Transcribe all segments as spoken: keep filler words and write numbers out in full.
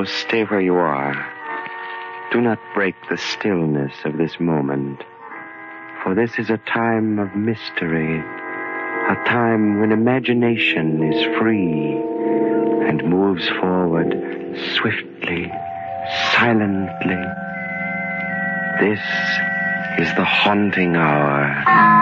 So stay where you are. Do not break the stillness of this moment. For this is a time of mystery. A time when imagination is free and moves forward swiftly, silently. This is the haunting hour.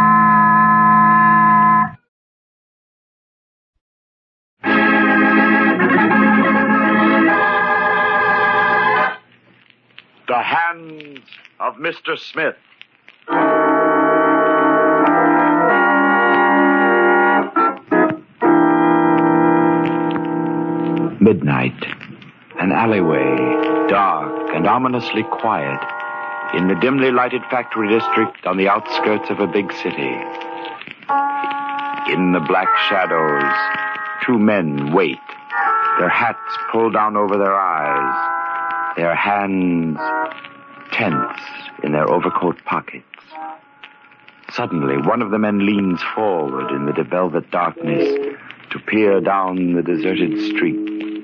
The Hands of Mister Smith. Midnight. An alleyway, dark and ominously quiet, in the dimly lighted factory district on the outskirts of a big city. In the black shadows, two men wait, their hats pulled down over their eyes, their hands tense in their overcoat pockets. Suddenly, one of the men leans forward in the velvet darkness to peer down the deserted street.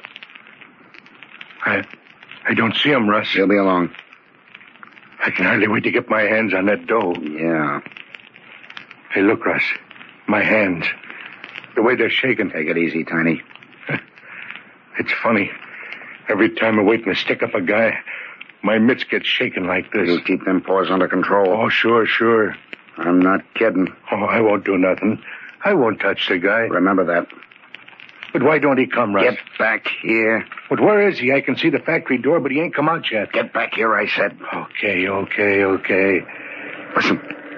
I, I don't see him, Russ. He'll be along. I can hardly wait to get my hands on that dough. Yeah. Hey, look, Russ. My hands. The way they're shaking. Take it easy, Tiny. It's funny. Every time I wait to stick up a guy, my mitts get shaking like this. You keep them paws under control. Oh, sure, sure. I'm not kidding. Oh, I won't do nothing. I won't touch the guy. Remember that. But why don't he come, Russ? Get back here. But where is he? I can see the factory door, but he ain't come out yet. Get back here, I said. Okay, okay, okay. Listen.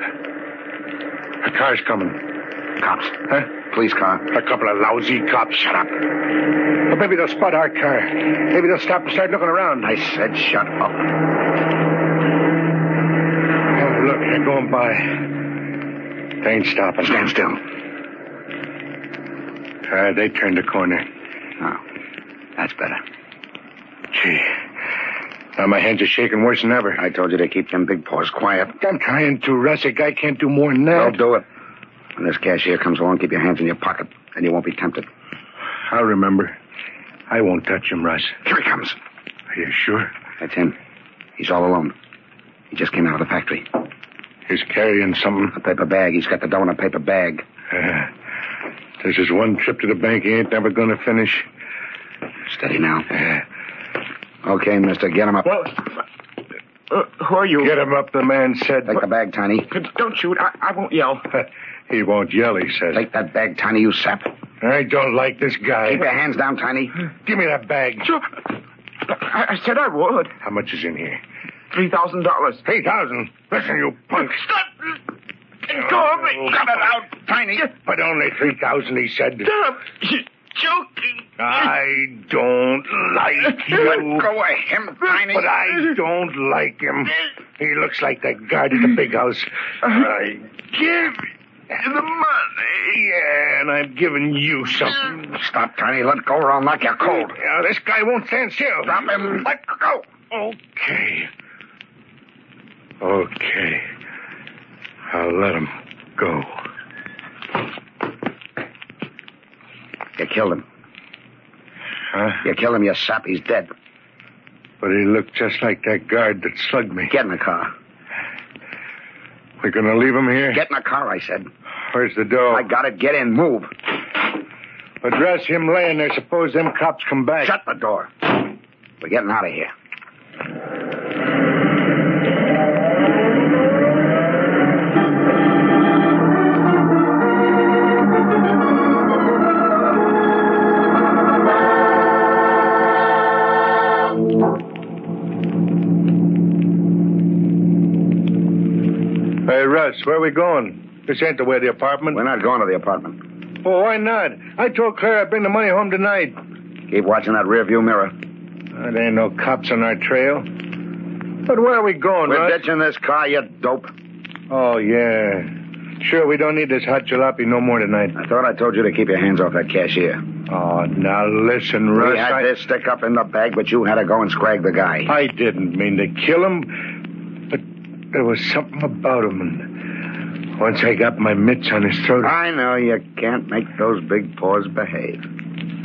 A car's coming. Cops. Huh? Police car. A couple of lousy cops. Shut up. But maybe they'll spot our car. Maybe they'll stop and start looking around. I said shut up. Oh, look, they're going by. They ain't stopping. Stand still. Uh, they turned the corner. Oh, that's better. Gee. Now my hands are shaking worse than ever. I told you to keep them big paws quiet. I'm trying to, Russ. A guy can't do more than that. Don't do it. When this cashier comes along, keep your hands in your pocket, and you won't be tempted. I'll remember. I won't touch him, Russ. Here he comes. Are you sure? That's him. He's all alone. He just came out of the factory. He's carrying something. A paper bag. He's got the dough in a paper bag. Uh, this is one trip to the bank he ain't never going to finish. Steady now. Uh, okay, mister, get him up. Well, uh, who are you? Get him up, the man said. Take the bag, Tiny. Don't shoot. I, I won't yell. He won't yell, he says. Take that bag, Tiny, you sap. I don't like this guy. Keep your hands down, Tiny. Give me that bag. Sure. I, I said I would. How much is in here? Three thousand dollars. Three thousand? Listen, you punk. Stop! Let go of me. Cut it out, Tiny. But only three thousand, he said. Stop. You're joking. I don't like you. Let go of him, Tiny. But I don't like him. He looks like that guard at the big house. I give the money. Yeah, and I'm giving you something. Stop, Tiny. Let go or I'll knock you cold. Yeah, this guy won't stand still. Stop him. Let go. Okay. Okay. I'll let him go. You killed him. Huh? You killed him, you sap. He's dead. But he looked just like that guard that slugged me. Get in the car. We're going to leave him here? Get in the car, I said. Where's the door? I got it. Get in. Move. Address him laying there. Suppose them cops come back. Shut the door. We're getting out of here. Hey, Russ, where are we going? This ain't the way to the apartment. We're not going to the apartment. Oh, why not? I told Claire I'd bring the money home tonight. Keep watching that rearview mirror. Uh, there ain't no cops on our trail. But where are we going, We're Russ? ditching this car, you dope. Oh, yeah. Sure, we don't need this hot jalopy no more tonight. I thought I told you to keep your hands off that cashier. Oh, now listen, Russ. We had I... this stick up in the bag, but you had to go and scrag the guy. I didn't mean to kill him, but there was something about him, and once I got my mitts on his throat... I know you can't make those big paws behave.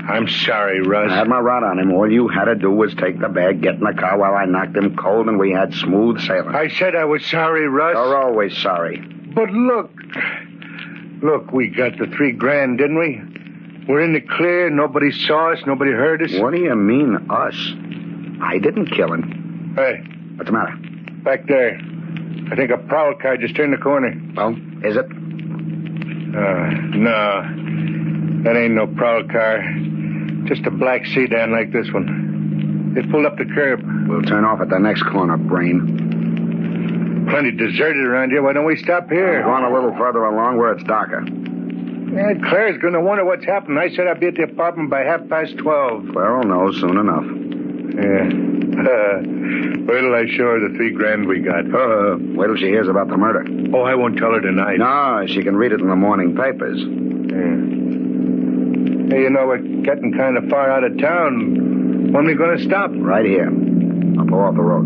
I'm sorry, Russ. I had my rod on him. All you had to do was take the bag, get in the car while I knocked him cold, and we had smooth sailing. I said I was sorry, Russ. You're always sorry. But look. Look, we got the three grand, didn't we? We're in the clear. Nobody saw us. Nobody heard us. What do you mean, us? I didn't kill him. Hey, What's the matter? back there. I think a prowl car just turned the corner. Well, is it? Uh, no. That ain't no prowl car. Just a black sedan like this one. They pulled up the curb. We'll turn off at the next corner, brain. Plenty deserted around here. Why don't we stop here? Go on a little further along where it's darker. Yeah, Claire's going to wonder what's happened. I said I'd be at the apartment by half past twelve. Claire'll know soon enough. Yeah. Uh, wait till I show her the three grand we got. Uh, wait till she hears about the murder. Oh, I won't tell her tonight. No, she can read it in the morning papers. Yeah. Hey, you know, we're getting kind of far out of town. When are we going to stop? Right here. I'll pull off the road.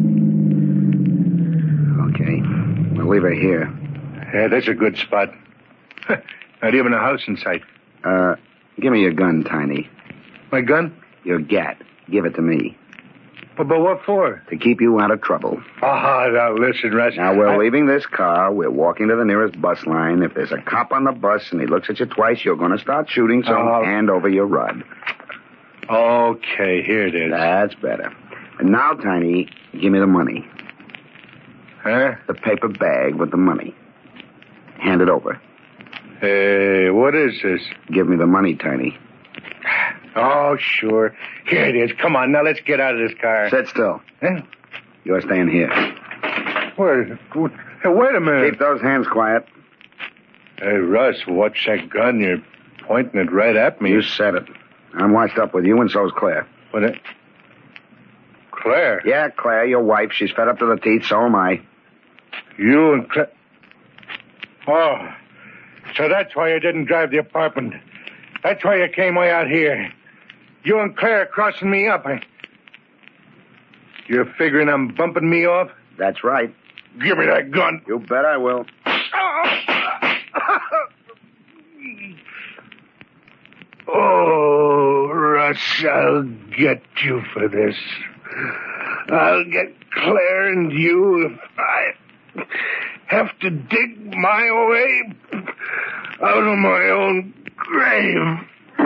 Okay. We'll leave her here. Yeah, that's a good spot. Not even a house in sight. Uh, give me your gun, Tiny. My gun? Your gat. Give it to me. But, but what for? To keep you out of trouble. Ah, oh, now listen, Russ. Now, we're I... leaving this car. We're walking to the nearest bus line. If there's a cop on the bus and he looks at you twice, you're going to start shooting, so Oh. hand over your rod. Okay, here it is. That's better. And now, Tiny, give me the money. Huh? The paper bag with the money. Hand it over. Hey, what is this? Give me the money, Tiny. Oh, sure. Here it is. Come on, now let's get out of this car. Sit still. Huh? You're staying here. Wait, hey, wait a minute. Keep those hands quiet. Hey, Russ, watch that gun. You're pointing it right at me. You said it. I'm washed up with you, and so's Claire. What? It... Claire? Yeah, Claire, your wife. She's fed up to the teeth, so am I. You and Claire... Oh, so that's why you didn't drive the apartment. That's why you came way out here. You and Claire crossing me up. You're figuring I'm bumping me off? That's right. Give me that gun. You bet I will. Oh, Russ, I'll get you for this. I'll get Claire and you if I have to dig my way out of my own grave.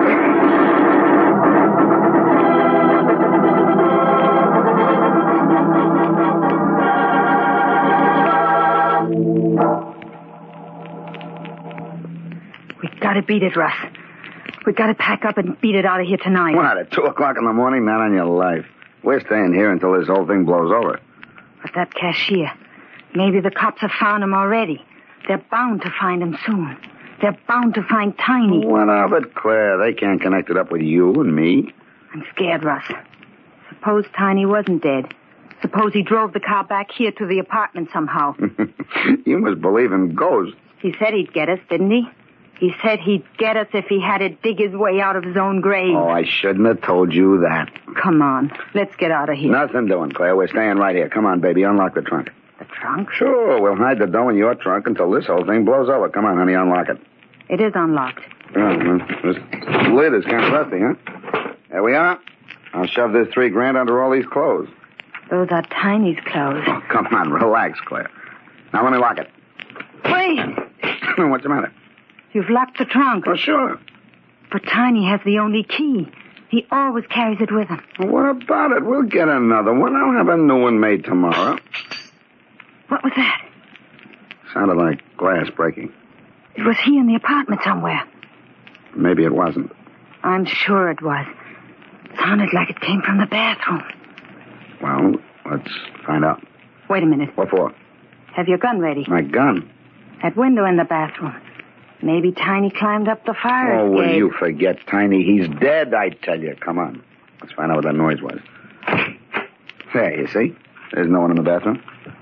We gotta beat it, Russ. We gotta pack up and beat it out of here tonight. What, at two o'clock in the morning? Not on your life. We're staying here until this whole thing blows over. But that cashier, maybe the cops have found him already. They're bound to find him soon. They're bound to find Tiny. What of it, Claire? They can't connect it up with you and me. I'm scared, Russ. Suppose Tiny wasn't dead. Suppose he drove the car back here to the apartment somehow. You must believe in ghosts. He said he'd get us, didn't he? He said he'd get us if he had to dig his way out of his own grave. Oh, I shouldn't have told you that. Come on. Let's get out of here. Nothing doing, Claire. We're staying right here. Come on, baby. Unlock the trunk. The trunk? Sure. We'll hide the dough in your trunk until this whole thing blows over. Come on, honey. Unlock it. It is unlocked. Oh, well, this lid is kind of rusty, huh? There we are. I'll shove this three grand under all these clothes. Those are Tiny's clothes. Oh, come on. Relax, Claire. Now let me lock it. Wait! What's the matter? You've locked the trunk. Oh, sure. But Tiny has the only key. He always carries it with him. Well, what about it? We'll get another one. I'll have a new one made tomorrow. What was that? Sounded like glass breaking. It was here in the apartment somewhere. Maybe it wasn't. I'm sure it was. Sounded like it came from the bathroom. Well, let's find out. Wait a minute. What for? Have your gun ready. My gun. That window in the bathroom. Maybe Tiny climbed up the fire Oh, will escape. you forget, Tiny? He's dead, I tell you. Come on. Let's find out what that noise was. There, you see? There's no one in the bathroom.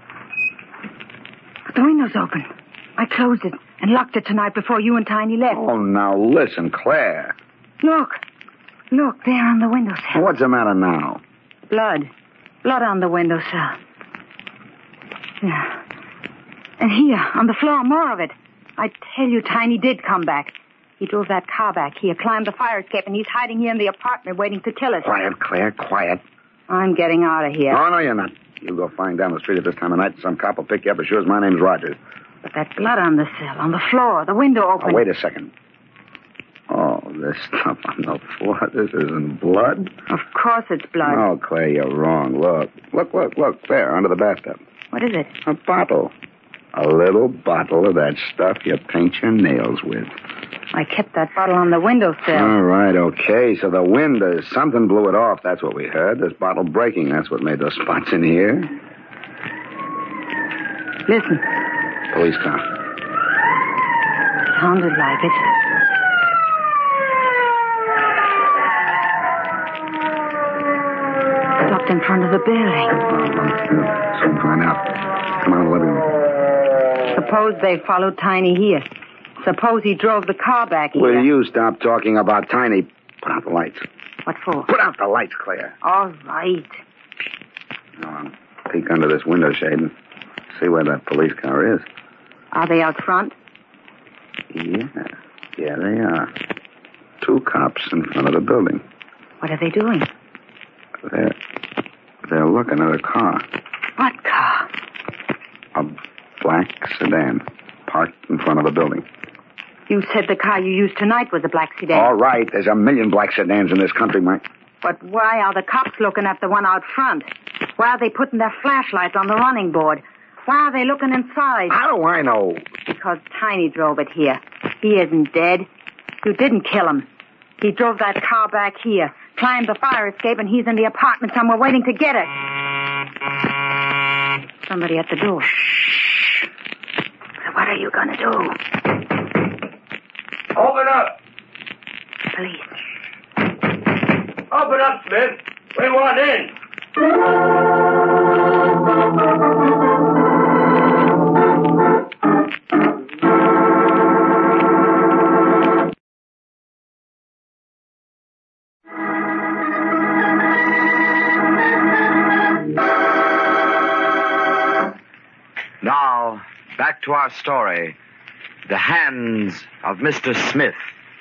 The window's open. I closed it and locked it tonight before you and Tiny left. Oh, now listen, Claire. Look. Look, there on the windowsill. What's the matter now? Blood. Blood on the windowsill. Yeah. And here, on the floor, more of it. I tell you, Tiny did come back. He drove that car back here, climbed the fire escape, and he's hiding here in the apartment waiting to kill us. Quiet, Claire, quiet. I'm getting out of here. No, no, you're not. You go flying down the street at this time of night, and some cop will pick you up as sure as my name's Rogers. But that blood on the sill, on the floor, the window open. Oh, wait a second. Oh, this stuff on the floor, this isn't blood? Of course it's blood. Oh, Claire, you're wrong. Look, look, look, look, there, under the bathtub. What is it? A bottle. A little bottle of that stuff you paint your nails with. I kept that bottle on the windowsill. All right, okay. So the wind, uh, something blew it off. That's what we heard. This bottle breaking. That's what made those spots in here. Listen. Police car. Sounded like it. Stopped in front of the building. Oh, soon find out. Come on, living room. Suppose they followed Tiny here. Suppose he drove the car back here. Will you stop talking about Tiny? Put out the lights. What for? Put out the lights, Claire. All right. Go on. Peek under this window shade and see where that police car is. Are they out front? Yeah. Yeah, they are. Two cops in front of the building. What are they doing? They're, they're looking at a car. What car? A black sedan parked in front of the building. You said the car you used tonight was a black sedan. All right, there's a million black sedans in this country, Mike. But why are the cops looking at the one out front? Why are they putting their flashlights on the running board? Why are they looking inside? How do I know? Because Tiny drove it here. He isn't dead. You didn't kill him. He drove that car back here, climbed the fire escape, and he's in the apartment somewhere waiting to get it. Somebody at the door. Shh. So what are you going to do? Open up. Police. Open up, Smith. We want in. Now, back to our story. The Hands of Mister Smith.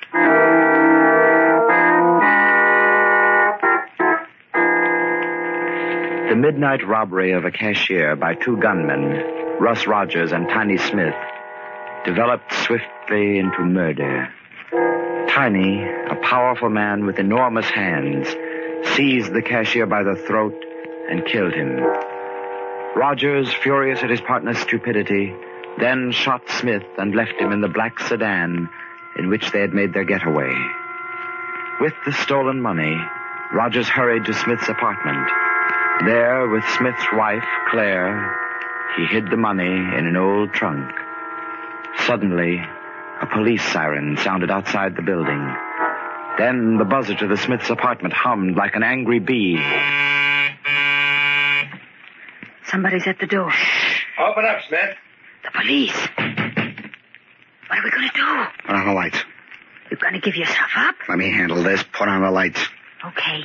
The midnight robbery of a cashier by two gunmen, Russ Rogers and Tiny Smith, developed swiftly into murder. Tiny, a powerful man with enormous hands, seized the cashier by the throat and killed him. Rogers, furious at his partner's stupidity, then shot Smith and left him in the black sedan in which they had made their getaway. With the stolen money, Rogers hurried to Smith's apartment. There, with Smith's wife, Claire, he hid the money in an old trunk. Suddenly, a police siren sounded outside the building. Then the buzzer to the Smiths' apartment hummed like an angry bee. Somebody's at the door. Open up, Smith. The police. What are we going to do? Put on the lights. You're going to give yourself up? Let me handle this. Put on the lights. Okay.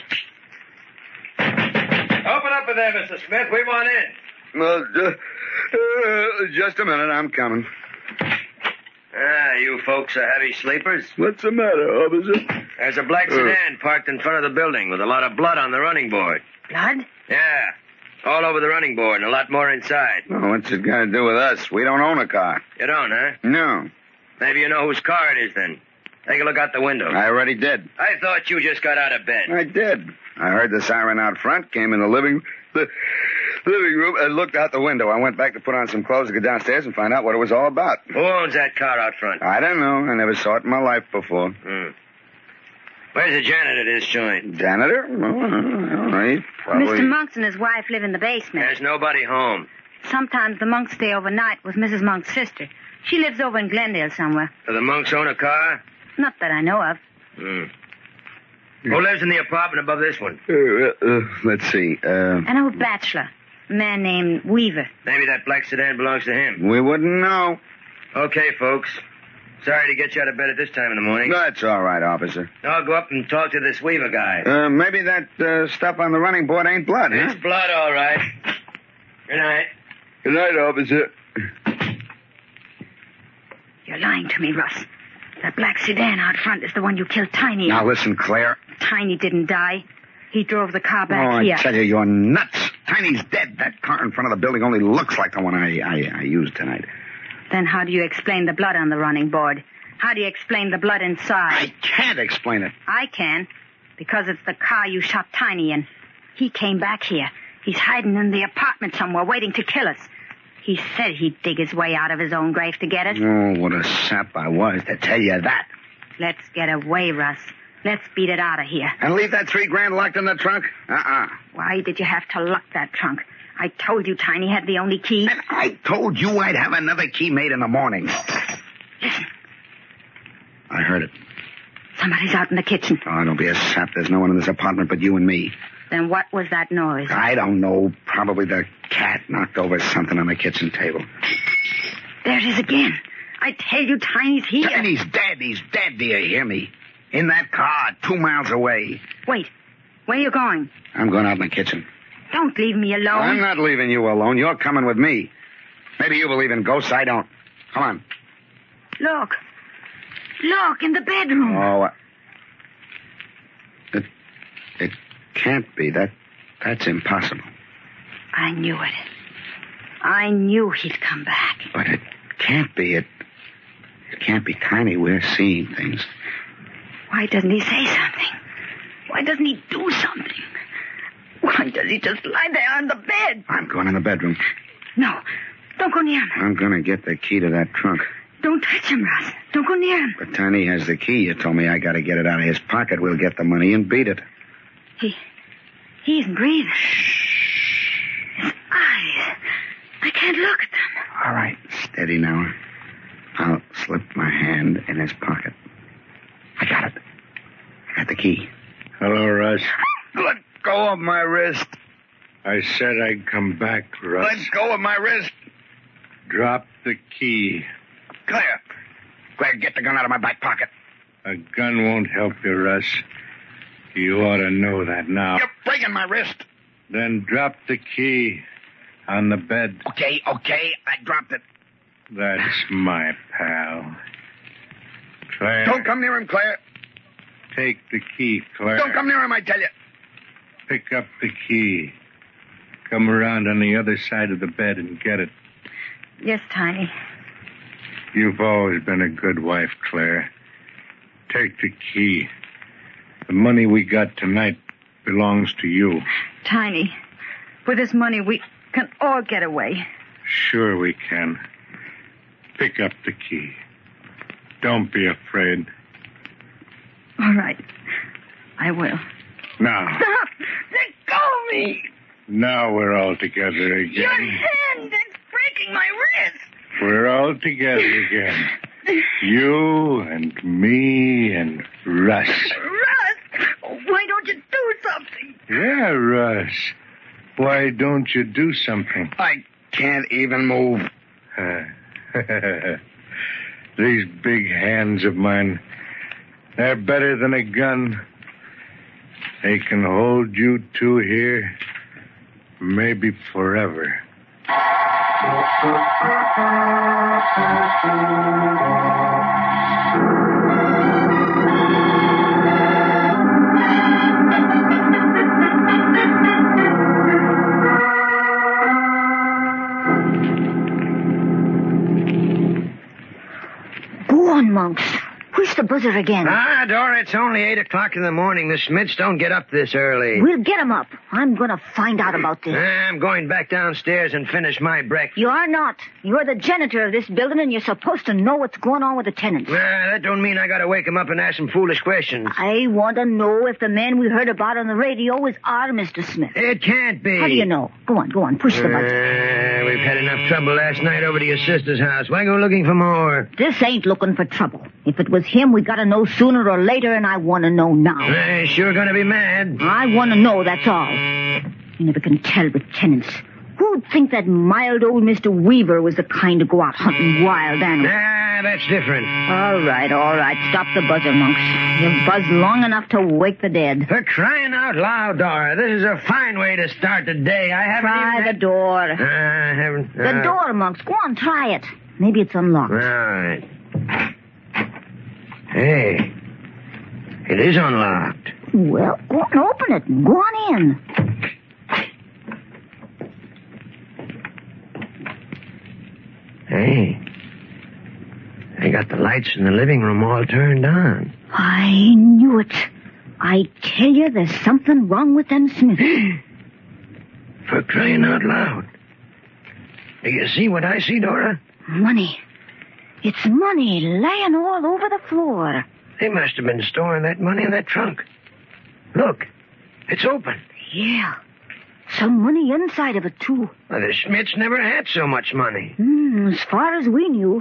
Open up in there, Mister Smith. We want in. Well, uh, uh, just a minute. I'm coming. Ah, you folks are heavy sleepers. What's the matter, officer? There's a black sedan parked in front of the building with a lot of blood on the running board. Blood? Yeah. All over the running board and a lot more inside. Well, what's it got to do with us? We don't own a car. You don't, huh? No. Maybe you know whose car it is, then. Take a look out the window. I already did. I thought you just got out of bed. I did. I heard the siren out front, came in the living the living room, and looked out the window. I went back to put on some clothes to go downstairs and find out what it was all about. Who owns that car out front? I don't know. I never saw it in my life before. Hmm. Where's the janitor to this joint? Janitor? Well, I don't know. He probably... Mister Monks and his wife live in the basement. There's nobody home. Sometimes the Monks stay overnight with Missus Monk's sister. She lives over in Glendale somewhere. Do the monks own a car? Not that I know of. Hmm. Who lives in the apartment above this one? Uh, uh, let's see. Uh, An old bachelor. A man named Weaver. Maybe that black sedan belongs to him. we wouldn't know. Okay, folks. Sorry to get you out of bed at this time in the morning. That's all right, officer. I'll go up and talk to this Weaver guy. Uh, maybe that uh, stuff on the running board ain't blood, huh? It's blood, all right. Good night. Good night, officer. You're lying to me, Russ. That black sedan out front is the one you killed Tiny in. Now listen, Claire. Tiny didn't die. He drove the car back oh, here. I tell you, you're nuts. Tiny's dead. That car in front of the building only looks like the one I, I, I used tonight. Then how do you explain the blood on the running board? How do you explain the blood inside? I can't explain it. I can, because it's the car you shot Tiny in. He came back here. He's hiding in the apartment somewhere, waiting to kill us. He said he'd dig his way out of his own grave to get us. Oh, what a sap I was to tell you that. Let's get away, Russ. Let's beat it out of here. And leave that three grand locked in the trunk? Uh-uh. Why did you have to lock that trunk? I told you Tiny had the only key. And I told you I'd have another key made in the morning. Listen. I heard it. Somebody's out in the kitchen. Oh, don't be a sap. There's no one in this apartment but you and me. Then what was that noise? I don't know. Probably the cat knocked over something on the kitchen table. There it is again. I tell you, Tiny's here. Tiny's dead. He's dead. Do you hear me? In that car, two miles away. Wait. Where are you going? I'm going out in the kitchen. Don't leave me alone. I'm not leaving you alone. You're coming with me. Maybe you believe in ghosts. I don't. Come on. Look. Look, in the bedroom. Oh, uh, it, it can't be. That, that's impossible. I knew it. I knew he'd come back. But it can't be. It, it can't be Tiny. We're seeing things. Why doesn't he say something? Why doesn't he do something? Why does he just lie there on the bed? I'm going in the bedroom. No, don't go near him. I'm going to get the key to that trunk. Don't touch him, Russ. Don't go near him. But Tiny has the key. You told me I got to get it out of his pocket. We'll get the money and beat it. He... he isn't breathing. Shh. His eyes. I can't look at them. All right, steady now. I'll slip my hand in his pocket. I got it. I got the key. Hello, Russ. Let go of my wrist. I said I'd come back, Russ. Let go of my wrist. Drop the key. Claire. Claire, get the gun out of my back pocket. A gun won't help you, Russ. You ought to know that now. You're breaking my wrist. Then drop the key on the bed. Okay, okay. I dropped it. That's my pal. Claire. Don't come near him, Claire. Take the key, Claire. Don't come near him, I tell you. Pick up the key. Come around on the other side of the bed and get it. Yes, Tiny. You've always been a good wife, Claire. Take the key. The money we got tonight belongs to you. Tiny, with this money, we can all get away. Sure we can. Pick up the key. Don't be afraid. All right. I will. Now. Stop! Let go of me! Now we're all together again. Your hand is breaking my wrist. We're all together again. You and me and Russ. Russ! Why don't you do something? Yeah, Russ. Why don't you do something? I can't even move. These big hands of mine, they're better than a gun. They can hold you two here, maybe forever. Go on, Monks. Push the buzzer again. Ah, Dora, it's only eight o'clock in the morning. The Smiths don't get up this early. We'll get him up. I'm going to find out about this. I'm going back downstairs and finish my breakfast. You are not. You're the janitor of this building, and you're supposed to know what's going on with the tenants. Ah, that don't mean I gotta wake 'em up and ask some foolish questions. I want to know if the man we heard about on the radio is our Mister Smith. It can't be. How do you know? Go on, go on. Push the buzzer. Uh, we've had enough trouble last night over to your sister's house. Why go looking for more? This ain't looking for trouble. If it was him, we got to know sooner or later, and I want to know now. Uh, sure gonna be mad. I want to know, that's all. You never can tell with tenants. Who'd think that mild old Mister Weaver was the kind to go out hunting wild animals? Ah, that's different. All right, all right. Stop the buzzer, Monks. You've buzzed long enough to wake the dead. For crying out loud, Dora. This is a fine way to start the day. I haven't Try even the had... door. Uh, I haven't... Uh... The door, Monks. Go on, try it. Maybe it's unlocked. All right. Hey, it is unlocked. Well, go on, open it. Go on in. Hey, they got the lights in the living room all turned on. I knew it. I tell you, there's something wrong with them Smiths. For crying out loud. Do you see what I see, Dora? Money. It's money laying all over the floor. They must have been storing that money in that trunk. Look, it's open. Yeah. Some money inside of it, too. Well, the Smiths never had so much money. Mm, as far as we knew.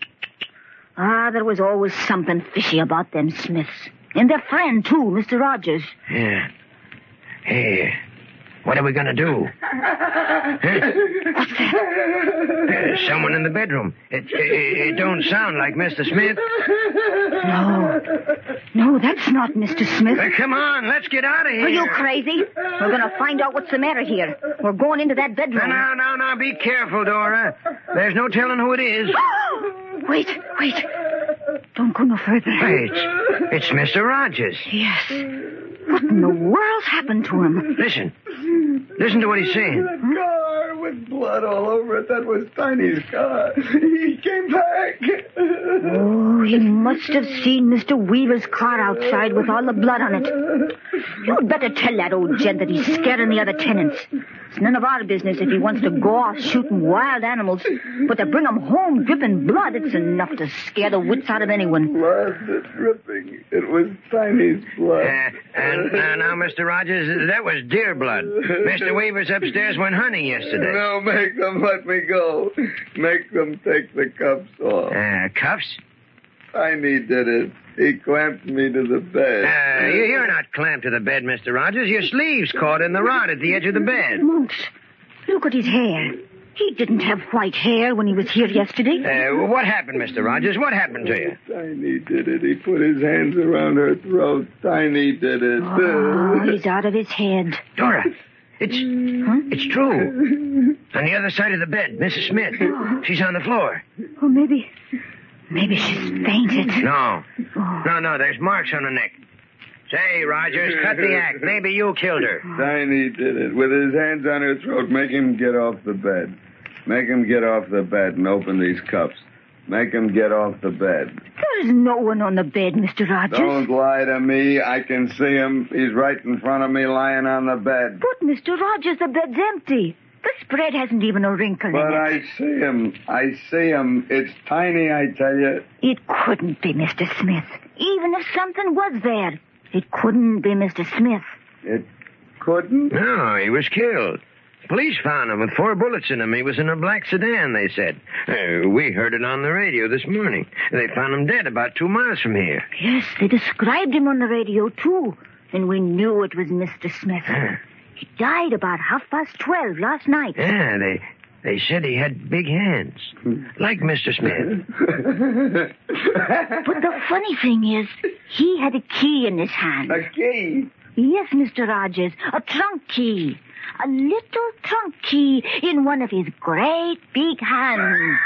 Ah, there was always something fishy about them Smiths. And their friend, too, Mister Rogers. Yeah. Hey, what are we going to do? Huh? What's that? There's someone in the bedroom. It, it, it don't sound like Mister Smith. No. No, that's not Mister Smith. Well, come on, let's get out of here. Are you crazy? We're going to find out what's the matter here. We're going into that bedroom. No, no, no, no, be careful, Dora. There's no telling who it is. Wait, wait. Don't go no further. Hey, it's, it's Mister Rogers. Yes. What in the world's happened to him? Listen. Listen to what he's saying. That car with blood all over it, that was Tiny's car. He came back. Oh, he must have seen Mister Weaver's car outside with all the blood on it. You'd better tell that old gent that he's scaring the other tenants. It's none of our business if he wants to go off shooting wild animals, but to bring 'em home dripping blood, it's enough to scare the wits out of anyone. Blood dripping. It was Tiny's blood. Uh, and uh, now, Mister Rogers, that was deer blood. Mister Weaver's upstairs went hunting yesterday. No, make them let me go. Make them take the cuffs off. Uh, cuffs? Tiny did it. He clamped me to the bed. Uh, you're not clamped to the bed, Mister Rogers. Your sleeve's caught in the rod at the edge of the bed. Monks, look at his hair. He didn't have white hair when he was here yesterday. Uh, what happened, Mister Rogers? What happened to you? Tiny did it. He put his hands around her throat. Tiny did it. Oh, he's out of his head. Dora, it's Huh? it's true. On the other side of the bed, Missus Smith. She's on the floor. Oh, maybe... Maybe she's fainted. No. Oh. No, no, there's marks on her neck. Say, Rogers, cut the act. Maybe you killed her. Tiny did it. With his hands on her throat, make him get off the bed. Make him get off the bed and open these cuffs. Make him get off the bed. There's no one on the bed, Mister Rogers. Don't lie to me. I can see him. He's right in front of me lying on the bed. But, Mister Rogers, the bed's empty. The spread hasn't even a wrinkle But in it. I see him. I see him. It's Tiny, I tell you. It couldn't be Mister Smith. Even if something was there, it couldn't be Mister Smith. It couldn't? No, he was killed. Police found him with four bullets in him. He was in a black sedan, they said. Uh, we heard it on the radio this morning. They found him dead about two miles from here. Yes, they described him on the radio, too. And we knew it was Mister Smith. Huh. He died about half past twelve last night. Yeah, they they said he had big hands, like Mister Smith. But the funny thing is, he had a key in his hand. A key? Yes, Mister Rogers, a trunk key. A little trunk key in one of his great big hands.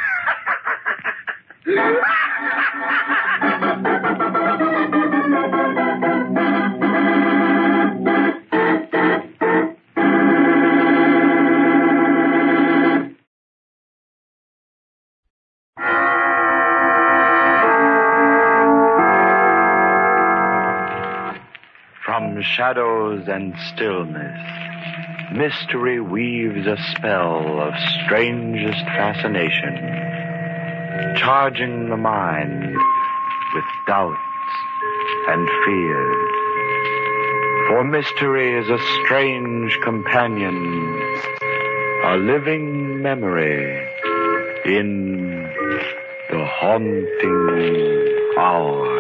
From shadows and stillness, mystery weaves a spell of strangest fascination, charging the mind with doubts and fears. For mystery is a strange companion, a living memory in the haunting hour.